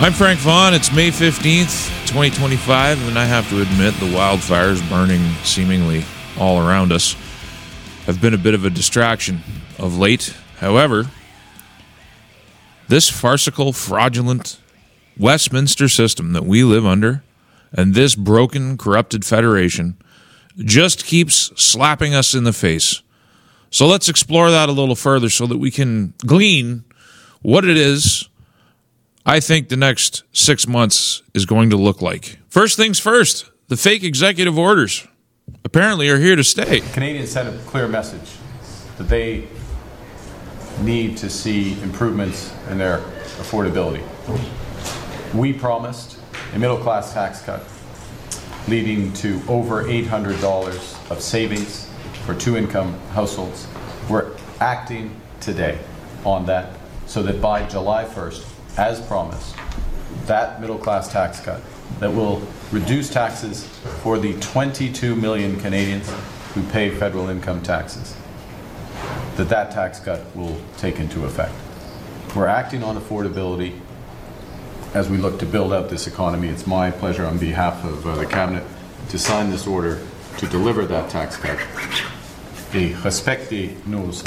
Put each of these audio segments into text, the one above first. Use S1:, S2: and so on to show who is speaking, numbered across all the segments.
S1: I'm Frank Vaughn. It's May 15th, 2025, and I have to admit the wildfires burning seemingly all around us have been a bit of a distraction of late. However, this farcical, fraudulent Westminster system that we live under and this broken, corrupted federation just keeps slapping us in the face. So let's explore that a little further so that we can glean what it is I think the next 6 months is going to look like. First things first, the fake executive orders apparently are here to stay.
S2: Canadians sent a clear message that they need to see improvements in their affordability. We promised a middle-class tax cut leading to over $800 of savings for two-income households. We're acting today on that so that by July 1st, as promised, that middle-class tax cut that will reduce taxes for the 22 million Canadians who pay federal income taxes, that tax cut will take into effect. We're acting on affordability as we look to build out this economy. It's my pleasure on behalf of the Cabinet to sign this order to deliver that tax cut. Et respecter nos...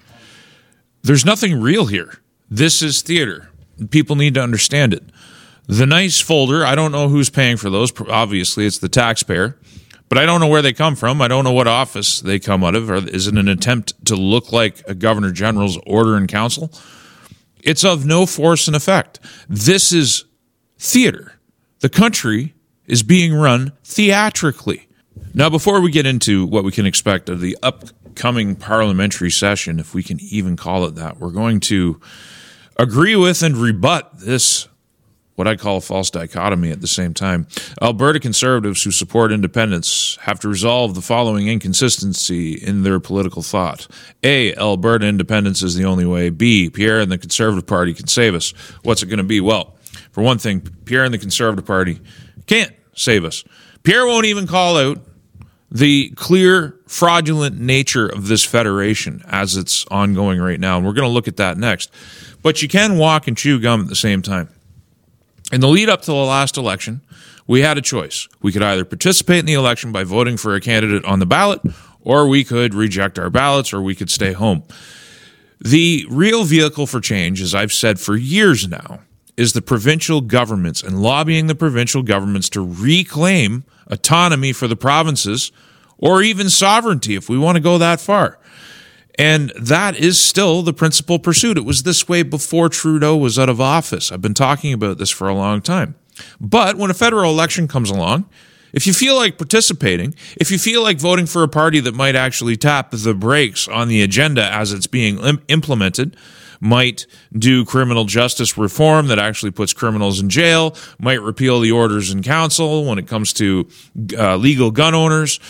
S1: There's nothing real here. This is theater. People need to understand it. The nice folder, I don't know who's paying for those. Obviously, it's the taxpayer. But I don't know where they come from. I don't know what office they come out of. Or is it an attempt to look like a Governor General's order in council? It's of no force and effect. This is theater. The country is being run theatrically. Now, before we get into what we can expect of the upcoming parliamentary session, if we can even call it that, we're going to agree with and rebut this, what I call a false dichotomy at the same time. Alberta Conservatives who support independence have to resolve the following inconsistency in their political thought. A, Alberta independence is the only way. B, Pierre and the Conservative Party can save us. What's it going to be? Well, for one thing, Pierre and the Conservative Party can't save us. Pierre won't even call out the clear, fraudulent nature of this federation as it's ongoing right now, and we're going to look at that next. But you can walk and chew gum at the same time. In the lead up to the last election, we had a choice. We could either participate in the election by voting for a candidate on the ballot, or we could reject our ballots, or we could stay home. The real vehicle for change, as I've said for years now, is the provincial governments and lobbying the provincial governments to reclaim autonomy for the provinces, or even sovereignty if we want to go that far. And that is still the principal pursuit. It was this way before Trudeau was out of office. I've been talking about this for a long time. But when a federal election comes along, if you feel like participating, if you feel like voting for a party that might actually tap the brakes on the agenda as it's being implemented, might do criminal justice reform that actually puts criminals in jail, might repeal the orders in council when it comes to legal gun owners.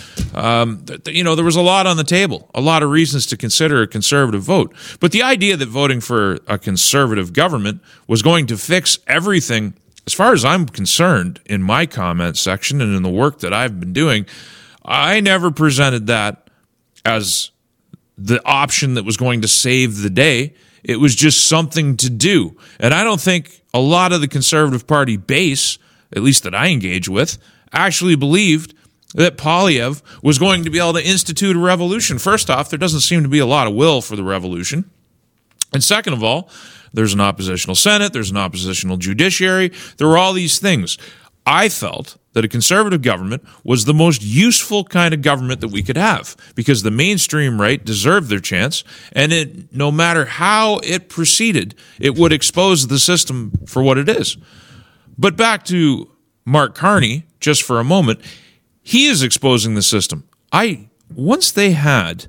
S1: There was a lot on the table, a lot of reasons to consider a conservative vote. But the idea that voting for a conservative government was going to fix everything, as far as I'm concerned, in my comment section and in the work that I've been doing, I never presented that as the option that was going to save the day. It was just something to do. And I don't think a lot of the Conservative Party base, at least that I engage with, actually believed that Poilievre was going to be able to institute a revolution. First off, there doesn't seem to be a lot of will for the revolution. And second of all, there's an oppositional Senate, there's an oppositional judiciary, there were all these things. I felt that a conservative government was the most useful kind of government that we could have because the mainstream right deserved their chance, and no matter how it proceeded, it would expose the system for what it is. But back to Mark Carney, just for a moment, he is exposing the system. Once they had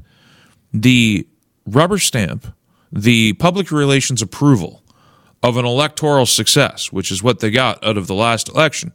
S1: the rubber stamp, the public relations approval of an electoral success, which is what they got out of the last election,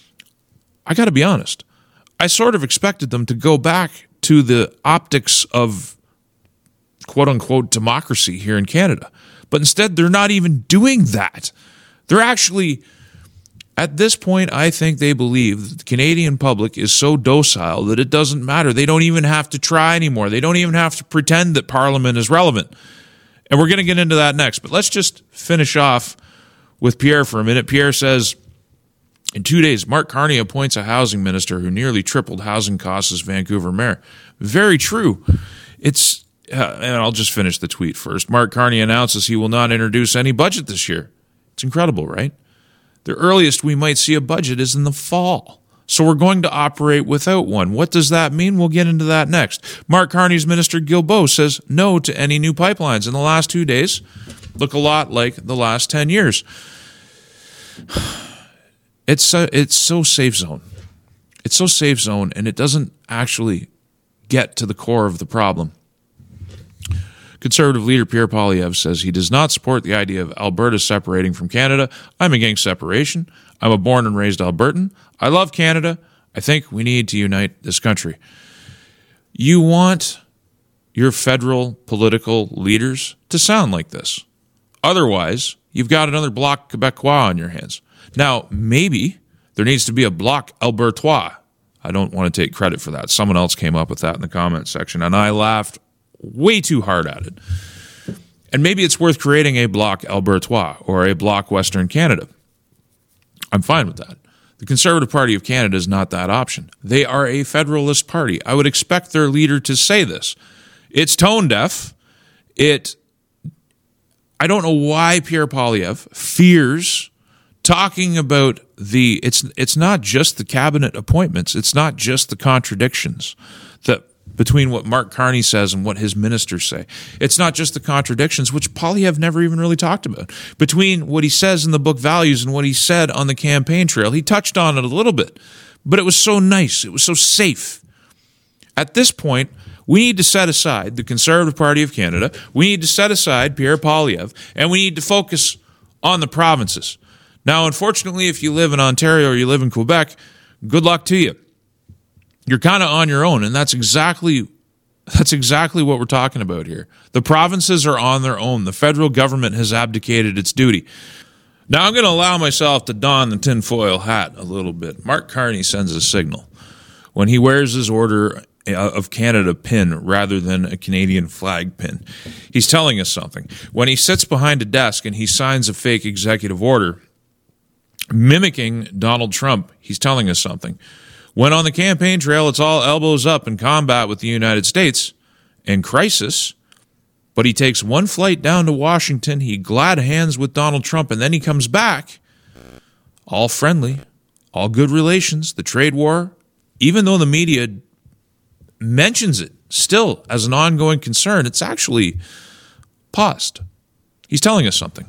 S1: I got to be honest, I sort of expected them to go back to the optics of quote-unquote democracy here in Canada. But instead, they're not even doing that. They're actually, at this point, I think they believe that the Canadian public is so docile that it doesn't matter. They don't even have to try anymore. They don't even have to pretend that Parliament is relevant. And we're going to get into that next. But let's just finish off with Pierre for a minute. Pierre says, in 2 days, Mark Carney appoints a housing minister who nearly tripled housing costs as Vancouver mayor. Very true. And I'll just finish the tweet first. Mark Carney announces he will not introduce any budget this year. It's incredible, right? The earliest we might see a budget is in the fall. So we're going to operate without one. What does that mean? We'll get into that next. Mark Carney's Minister Guilbeault says no to any new pipelines. In the last 2 days, look a lot like the last 10 years. It's so safe zone. It's so safe zone, and it doesn't actually get to the core of the problem. Conservative leader Pierre Poilievre says he does not support the idea of Alberta separating from Canada. I'm against separation. I'm a born and raised Albertan. I love Canada. I think we need to unite this country. You want your federal political leaders to sound like this. Otherwise, you've got another Bloc Québécois on your hands. Now, maybe there needs to be a Bloc Albertois. I don't want to take credit for that. Someone else came up with that in the comments section, and I laughed way too hard at it. And maybe it's worth creating a Bloc Albertois or a Bloc Western Canada. I'm fine with that. The Conservative Party of Canada is not that option. They are a federalist party. I would expect their leader to say this. It's tone deaf. I don't know why Pierre Poilievre fears talking about it's not just the cabinet appointments. It's not just the contradictions that between what Mark Carney says and what his ministers say. It's not just the contradictions, which Poilievre never even really talked about. Between what he says in the book Values and what he said on the campaign trail, he touched on it a little bit, but it was so nice. It was so safe. At this point, we need to set aside the Conservative Party of Canada. We need to set aside Pierre Poilievre, and we need to focus on the provinces. Now, unfortunately, if you live in Ontario or you live in Quebec, good luck to you. You're kind of on your own, and that's exactly what we're talking about here. The provinces are on their own. The federal government has abdicated its duty. Now, I'm going to allow myself to don the tinfoil hat a little bit. Mark Carney sends a signal when he wears his Order of Canada pin rather than a Canadian flag pin. He's telling us something. When he sits behind a desk and he signs a fake executive order mimicking Donald Trump, he's telling us something. When on the campaign trail, it's all elbows up in combat with the United States in crisis, but he takes one flight down to Washington, he glad hands with Donald Trump, and then he comes back, all friendly, all good relations, the trade war, even though the media mentions it still as an ongoing concern, it's actually paused. He's telling us something.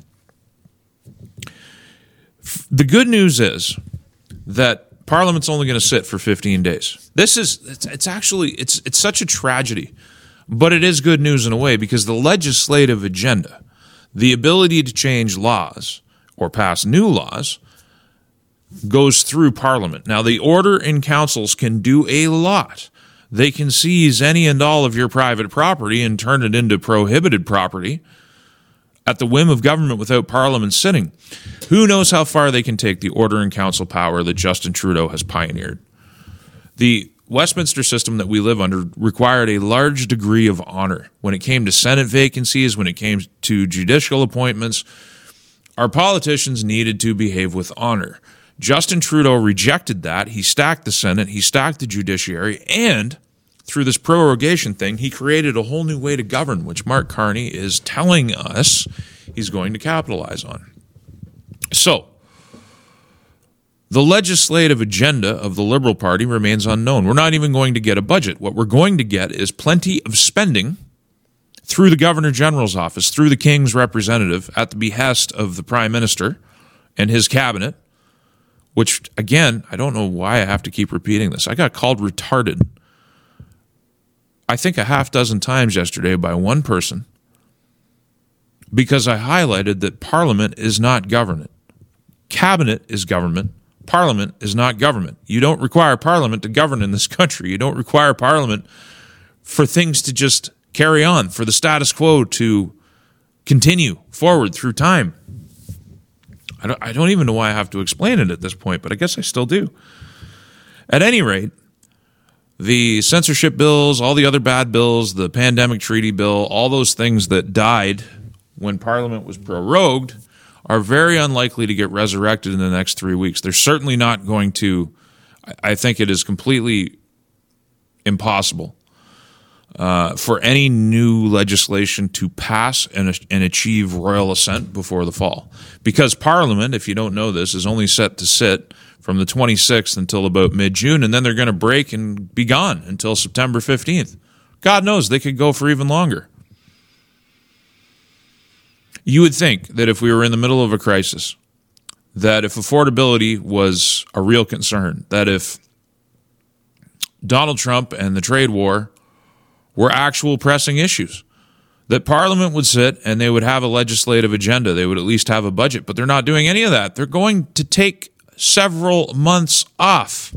S1: The good news is that Parliament's only going to sit for 15 days. It's such a tragedy, but it is good news in a way because the legislative agenda, the ability to change laws or pass new laws, goes through Parliament. Now, the Order in councils can do a lot. They can seize any and all of your private property and turn it into prohibited property at the whim of government without Parliament sitting. Who knows how far they can take the Order in council power that Justin Trudeau has pioneered. The Westminster system that we live under required a large degree of honor. When it came to Senate vacancies, when it came to judicial appointments, our politicians needed to behave with honor. Justin Trudeau rejected that. He stacked the Senate, he stacked the judiciary, and through this prorogation thing, he created a whole new way to govern, which Mark Carney is telling us he's going to capitalize on. So, the legislative agenda of the Liberal Party remains unknown. We're not even going to get a budget. What we're going to get is plenty of spending through the Governor General's office, through the King's representative, at the behest of the Prime Minister and his cabinet, which, again, I don't know why I have to keep repeating this. I got called retarded, I think, a half dozen times yesterday by one person because I highlighted that Parliament is not government. Cabinet is government. Parliament is not government. You don't require Parliament to govern in this country. You don't require Parliament for things to just carry on, for the status quo to continue forward through time. I don't even know why I have to explain it at this point, but I guess I still do. At any rate, the censorship bills, all the other bad bills, the pandemic treaty bill, all those things that died when Parliament was prorogued are very unlikely to get resurrected in the next 3 weeks. They're certainly not going to. I think it is completely impossible for any new legislation to pass and achieve royal assent before the fall. Because Parliament, if you don't know this, is only set to sit from the 26th until about mid-June, and then they're going to break and be gone until September 15th. God knows, they could go for even longer. You would think that if we were in the middle of a crisis, that if affordability was a real concern, that if Donald Trump and the trade war were actual pressing issues, that Parliament would sit and they would have a legislative agenda. They would at least have a budget, but they're not doing any of that. They're going to take several months off.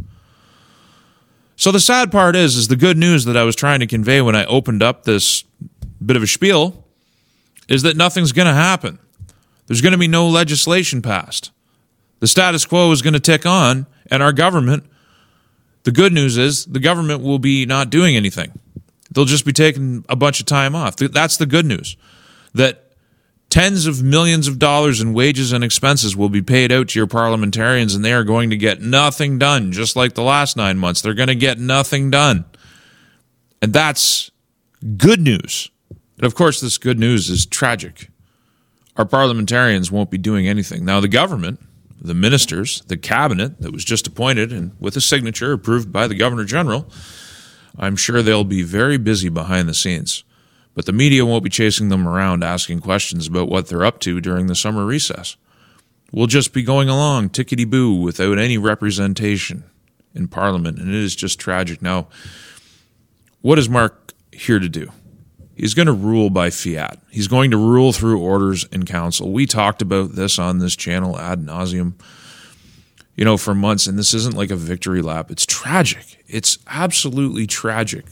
S1: So the sad part is the good news that I was trying to convey when I opened up this bit of a spiel is that nothing's going to happen. There's going to be no legislation passed. The status quo is going to tick on, and our government, the good news is the government will be not doing anything. They'll just be taking a bunch of time off. That's the good news. That tens of millions of dollars in wages and expenses will be paid out to your parliamentarians, and they are going to get nothing done, just like the last 9 months. They're going to get nothing done. And that's good news. And of course, this good news is tragic. Our parliamentarians won't be doing anything. Now, the government, the ministers, the cabinet that was just appointed and with a signature approved by the Governor General, I'm sure they'll be very busy behind the scenes. But the media won't be chasing them around asking questions about what they're up to during the summer recess. We'll just be going along tickety-boo without any representation in Parliament, and it is just tragic. Now, what is Mark here to do? He's going to rule by fiat. He's going to rule through orders in council. We talked about this on this channel ad nauseum, for months, and this isn't like a victory lap. It's tragic. It's absolutely tragic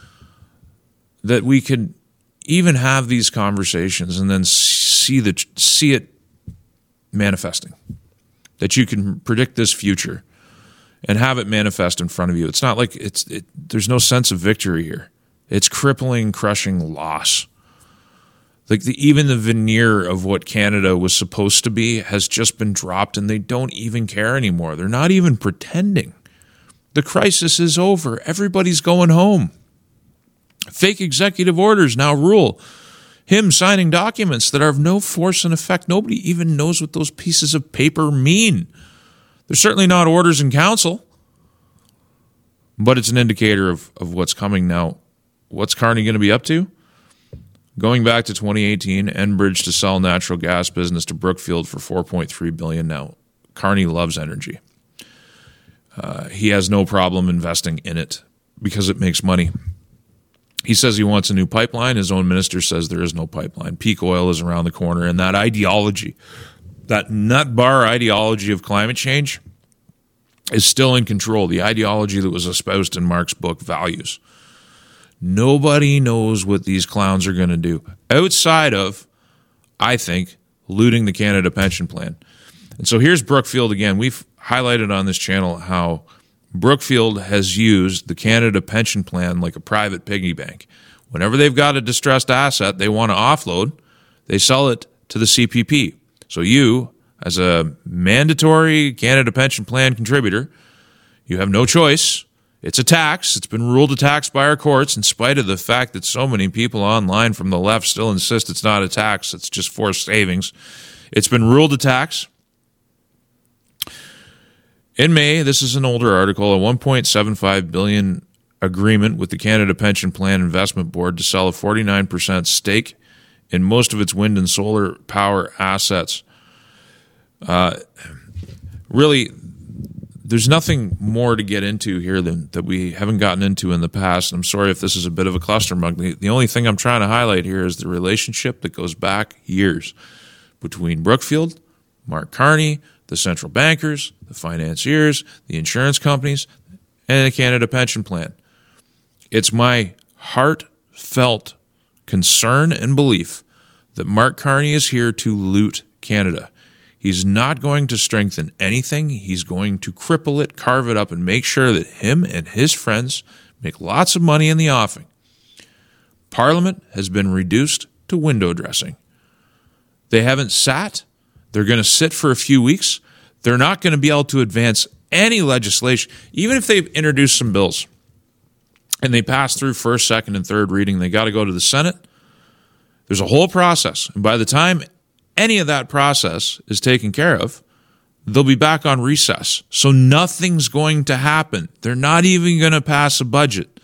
S1: that we could even have these conversations and then see it manifesting. That you can predict this future and have it manifest in front of you. It's not like there's no sense of victory here. It's crippling, crushing loss. Like even the veneer of what Canada was supposed to be has just been dropped, and they don't even care anymore. They're not even pretending. The crisis is over. Everybody's going home. Fake executive orders now rule. Him signing documents that are of no force and effect. Nobody even knows what those pieces of paper mean. They're certainly not orders in council, but it's an indicator of what's coming now. What's Carney going to be up to? Going back to 2018, Enbridge to sell natural gas business to Brookfield for $4.3 billion now. Carney loves energy. He has no problem investing in it because it makes money. He says he wants a new pipeline. His own minister says there is no pipeline. Peak oil is around the corner, and that ideology, that nut bar ideology of climate change is still in control. The ideology that was espoused in Mark's book, Values. Nobody knows what these clowns are going to do outside of, I think, looting the Canada Pension Plan. And so here's Brookfield again. We've highlighted on this channel how Brookfield has used the Canada Pension Plan like a private piggy bank. Whenever they've got a distressed asset they want to offload, they sell it to the CPP. So you, as a mandatory Canada Pension Plan contributor, you have no choice. It's a tax. It's been ruled a tax by our courts in spite of the fact that so many people online from the left still insist it's not a tax. It's just forced savings. It's been ruled a tax. In May, this is an older article, a $1.75 billion agreement with the Canada Pension Plan Investment Board to sell a 49% stake in most of its wind and solar power assets. Really, there's nothing more to get into here that we haven't gotten into in the past. I'm sorry if this is a bit of a clustermug. The only thing I'm trying to highlight here is the relationship that goes back years between Brookfield, Mark Carney, the central bankers, the financiers, the insurance companies, and the Canada Pension Plan. It's my heartfelt concern and belief that Mark Carney is here to loot Canada. He's not going to strengthen anything. He's going to cripple it, carve it up, and make sure that him and his friends make lots of money in the offing. Parliament has been reduced to window dressing. They haven't sat. They're going to sit for a few weeks. They're not going to be able to advance any legislation, even if they've introduced some bills and they pass through first, second, and third reading. They got to go to the Senate. There's a whole process. And by the time any of that process is taken care of, they'll be back on recess. So nothing's going to happen. They're not even going to pass a budget.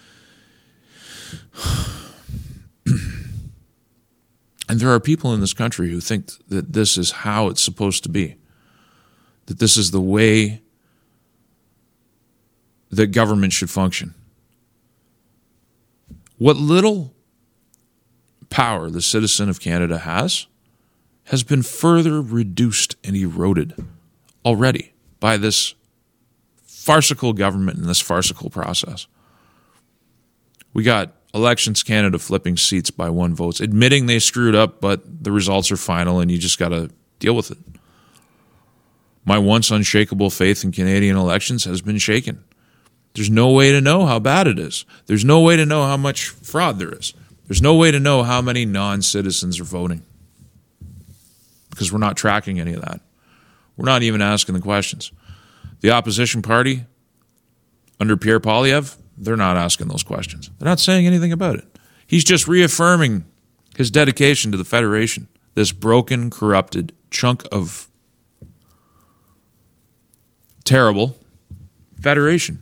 S1: And there are people in this country who think that this is how it's supposed to be, that this is the way that government should function. What little power the citizen of Canada has been further reduced and eroded already by this farcical government and this farcical process. We got Elections Canada flipping seats by 1 vote, admitting they screwed up, but the results are final and you just got to deal with it. My once unshakable faith in Canadian elections has been shaken. There's no way to know how bad it is. There's no way to know how much fraud there is. There's no way to know how many non-citizens are voting because we're not tracking any of that. We're not even asking the questions. The opposition party, under Pierre Poilievre, they're not asking those questions. They're not saying anything about it. He's just reaffirming his dedication to the Federation, this broken, corrupted chunk of terrible Federation.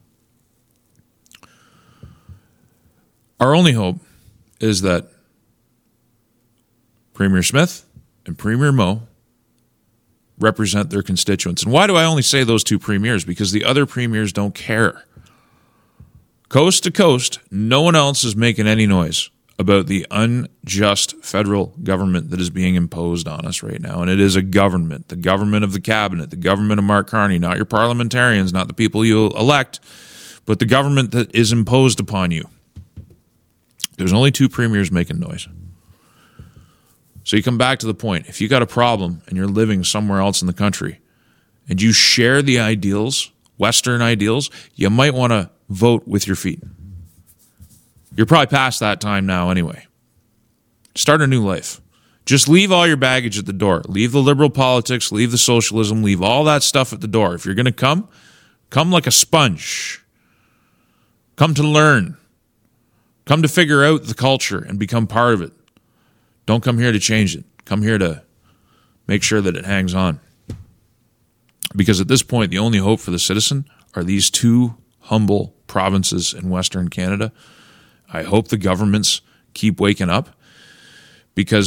S1: Our only hope is that Premier Smith and Premier Moe represent their constituents. And why do I only say those two premiers? Because the other premiers don't care. Coast to coast, no one else is making any noise about the unjust federal government that is being imposed on us right now. And it is a government, the government of the cabinet, the government of Mark Carney, not your parliamentarians, not the people you elect, but the government that is imposed upon you. There's only two premiers making noise. So you come back to the point. If you got a problem and you're living somewhere else in the country and you share the ideals, Western ideals, you might want to vote with your feet. You're probably past that time now anyway. Start a new life. Just leave all your baggage at the door. Leave the liberal politics, leave the socialism, leave all that stuff at the door. If you're going to come like a sponge. Come to learn. Come to figure out the culture and become part of it. Don't come here to change it. Come here to make sure that it hangs on. Because at this point, the only hope for the citizen are these two humble provinces in Western Canada. I hope the governments keep waking up because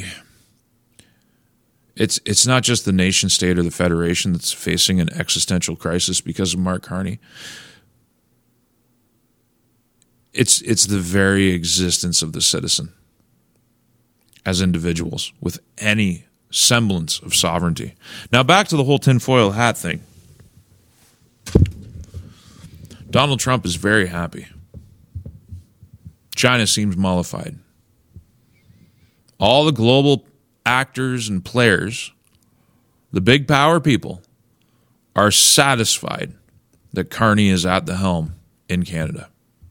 S1: it's not just the nation state or the Federation that's facing an existential crisis because of Mark Carney. It's the very existence of the citizen as individuals with any semblance of sovereignty. Now back to the whole tinfoil hat thing. Donald Trump is very happy. China seems mollified. All the global actors and players, the big power people, are satisfied that Carney is at the helm in Canada.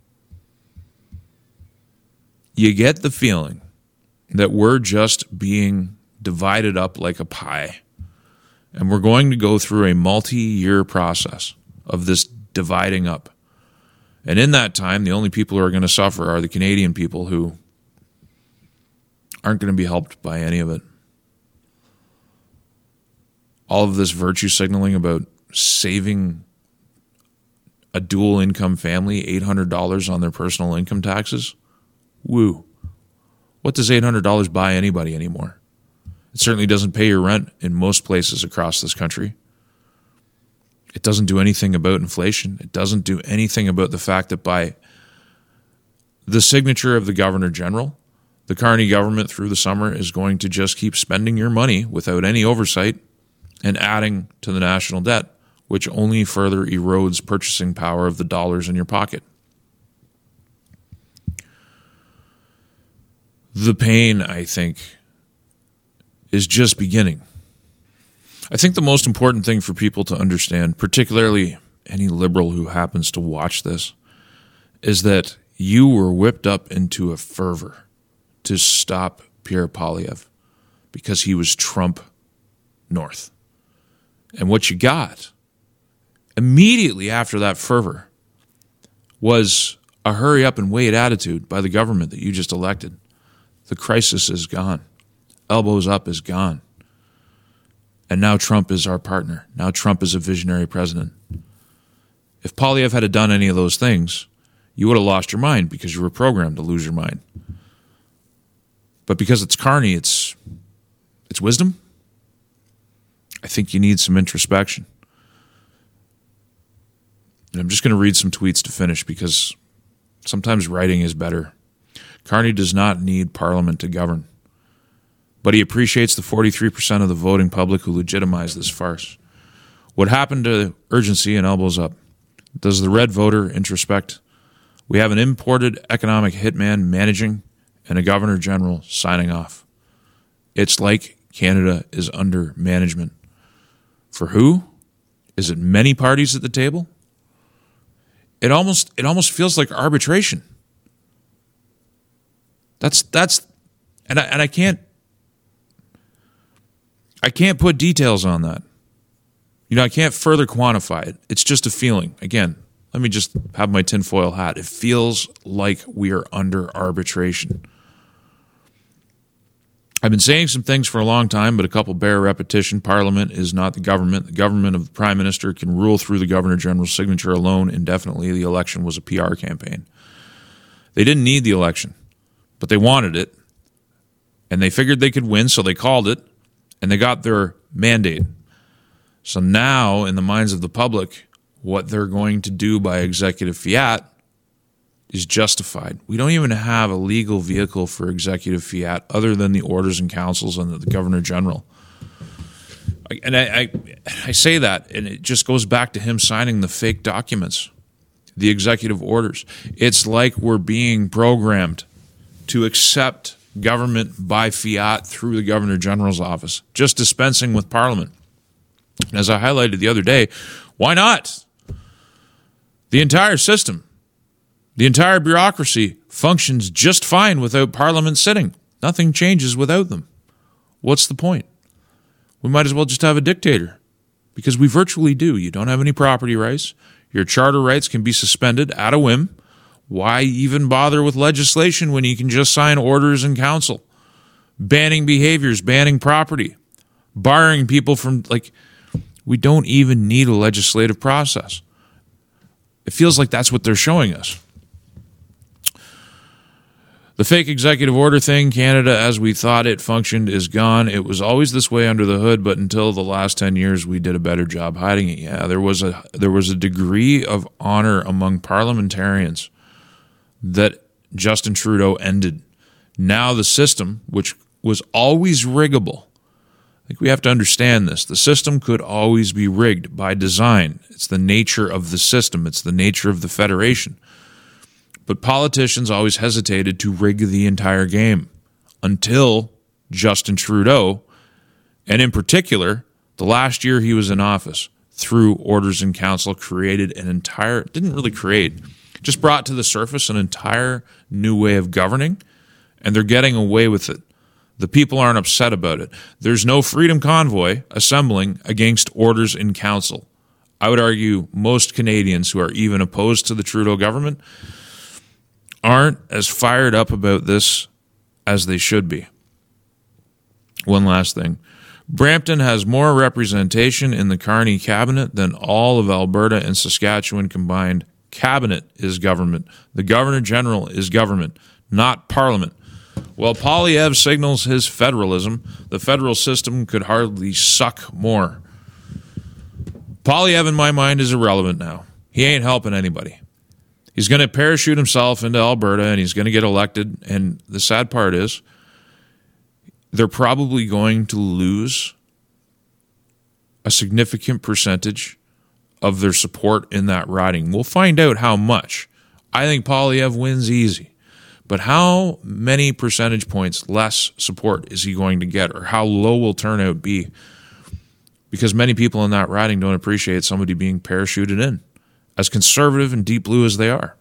S1: You get the feeling that we're just being divided up like a pie. And we're going to go through a multi-year process of this dividing up. And in that time, the only people who are going to suffer are the Canadian people who aren't going to be helped by any of it. All of this virtue signaling about saving a dual income family $800 on their personal income taxes. Woo. What does $800 buy anybody anymore? It certainly doesn't pay your rent in most places across this country. It doesn't do anything about inflation. It doesn't do anything about the fact that by the signature of the Governor General, the Carney government through the summer is going to just keep spending your money without any oversight and adding to the national debt, which only further erodes purchasing power of the dollars in your pocket. The pain, I think, is just beginning. I think the most important thing for people to understand, particularly any liberal who happens to watch this, is that you were whipped up into a fervor to stop Pierre Poilievre because he was Trump north. And what you got immediately after that fervor was a hurry up and wait attitude by the government that you just elected. The crisis is gone. Elbows up is gone. And now Trump is our partner. Now Trump is a visionary president. If Poilievre had done any of those things, you would have lost your mind because you were programmed to lose your mind. But because it's Carney, it's wisdom. I think you need some introspection. And I'm just going to read some tweets to finish because sometimes writing is better. Carney does not need Parliament to govern, but he appreciates the 43% of the voting public who legitimize this farce. What happened to urgency and elbows up? Does the red voter introspect? We have an imported economic hitman managing and a governor general signing off. It's like Canada is under management. For who? Is it many parties at the table? It almost feels like arbitration. That's I can't put details on that. I can't further quantify it. It's just a feeling. Again, let me just have my tinfoil hat. It feels like we are under arbitration. I've been saying some things for a long time, but a couple bear repetition. Parliament is not the government. The government of the Prime Minister can rule through the Governor General's signature alone indefinitely. The election was a PR campaign. They didn't need the election, but they wanted it, and they figured they could win, so they called it, and they got their mandate. So now, in the minds of the public, what they're going to do by executive fiat is justified. We don't even have a legal vehicle for executive fiat other than the orders and councils and the Governor General. And I say that, and it just goes back to him signing the fake documents, the executive orders. It's like we're being programmed to accept government by fiat through the Governor General's office, just dispensing with Parliament. And as I highlighted the other day, why not? The entire system, the entire bureaucracy functions just fine without Parliament sitting. Nothing changes without them. What's the point? We might as well just have a dictator, because we virtually do. You don't have any property rights. Your charter rights can be suspended at a whim. Why even bother with legislation when you can just sign orders in council? Banning behaviors, banning property, barring people from, we don't even need a legislative process. It feels like that's what they're showing us. The fake executive order thing, Canada as we thought it functioned, is gone. It was always this way under the hood, but until the last 10 years, we did a better job hiding it. Yeah, there was a degree of honor among parliamentarians that Justin Trudeau ended. Now the system, which was always riggable, I think we have to understand this. The system could always be rigged by design. It's the nature of the system. It's the nature of the federation. But politicians always hesitated to rig the entire game until Justin Trudeau, and in particular, the last year he was in office, through orders in council, just brought to the surface an entire new way of governing, and they're getting away with it. The people aren't upset about it. There's no Freedom Convoy assembling against orders in council. I would argue most Canadians who are even opposed to the Trudeau government aren't as fired up about this as they should be. One last thing. Brampton has more representation in the Carney cabinet than all of Alberta and Saskatchewan combined. Cabinet is government. The Governor General is government, not Parliament. While Poilievre signals his federalism, the federal system could hardly suck more. Poilievre, in my mind, is irrelevant now. He ain't helping anybody. He's going to parachute himself into Alberta, and he's going to get elected. And the sad part is, they're probably going to lose a significant percentage of their support in that riding. We'll find out how much. I think Poilievre wins easy. But how many percentage points less support is he going to get, or how low will turnout be? Because many people in that riding don't appreciate somebody being parachuted in, as conservative and deep blue as they are.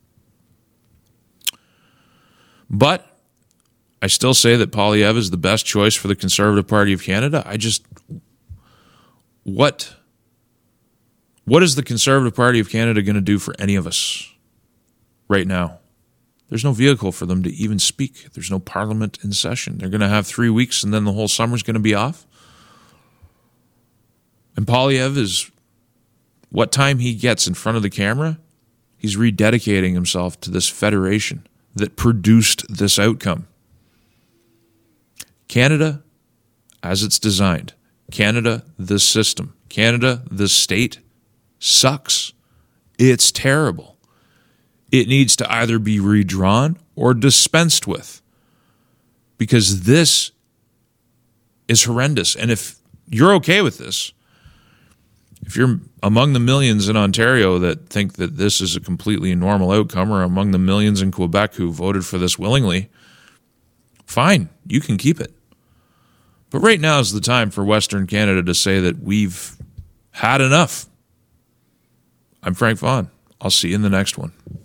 S1: But I still say that Poilievre is the best choice for the Conservative Party of Canada. what is the Conservative Party of Canada going to do for any of us right now? There's no vehicle for them to even speak. There's no parliament in session. They're going to have 3 weeks and then the whole summer's going to be off. And Poilievre is, what time he gets in front of the camera, he's rededicating himself to this federation that produced this outcome. Canada, as it's designed, Canada, the system, Canada, the state, sucks. It's terrible. It needs to either be redrawn or dispensed with, because this is horrendous. And if you're okay with this, if you're among the millions in Ontario that think that this is a completely normal outcome, or among the millions in Quebec who voted for this willingly, fine, you can keep it. But right now is the time for Western Canada to say that we've had enough. I'm Frank Vaughan. I'll see you in the next one.